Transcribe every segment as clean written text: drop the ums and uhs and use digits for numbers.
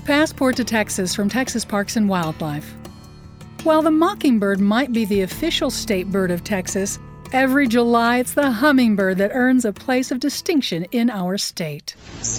Passport to Texas from Texas Parks and Wildlife. While the mockingbird might be the official state bird of Texas, every July it's the hummingbird that earns a place of distinction in our state.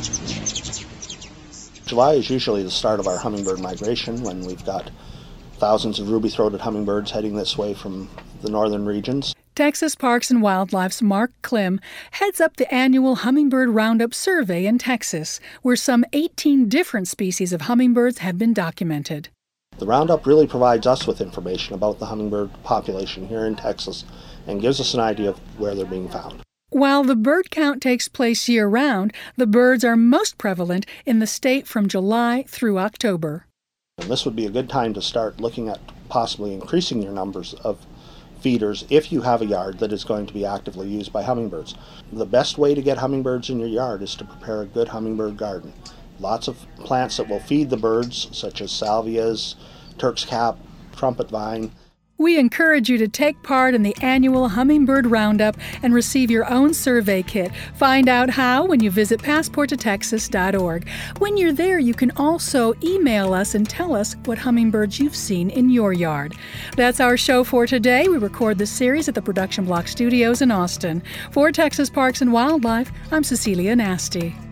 July is usually the start of our hummingbird migration, when we've got thousands of ruby-throated hummingbirds heading this way from the northern regions. Texas Parks and Wildlife's Mark Klim heads up the annual Hummingbird Roundup Survey in Texas, where some 18 different species of hummingbirds have been documented. The Roundup really provides us with information about the hummingbird population here in Texas and gives us an idea of where they're being found. While the bird count takes place year-round, the birds are most prevalent in the state from July through October. And this would be a good time to start looking at possibly increasing your numbers of feeders if you have a yard that is going to be actively used by hummingbirds. The best way to get hummingbirds in your yard is to prepare a good hummingbird garden. Lots of plants that will feed the birds, such as salvias, Turk's cap, trumpet vine. We encourage you to take part in the annual Hummingbird Roundup and receive your own survey kit. Find out how when you visit passporttotexas.org. When you're there, you can also email us and tell us what hummingbirds you've seen in your yard. That's our show for today. We record this series at the Production Block Studios in Austin. For Texas Parks and Wildlife, I'm Cecilia Nasty.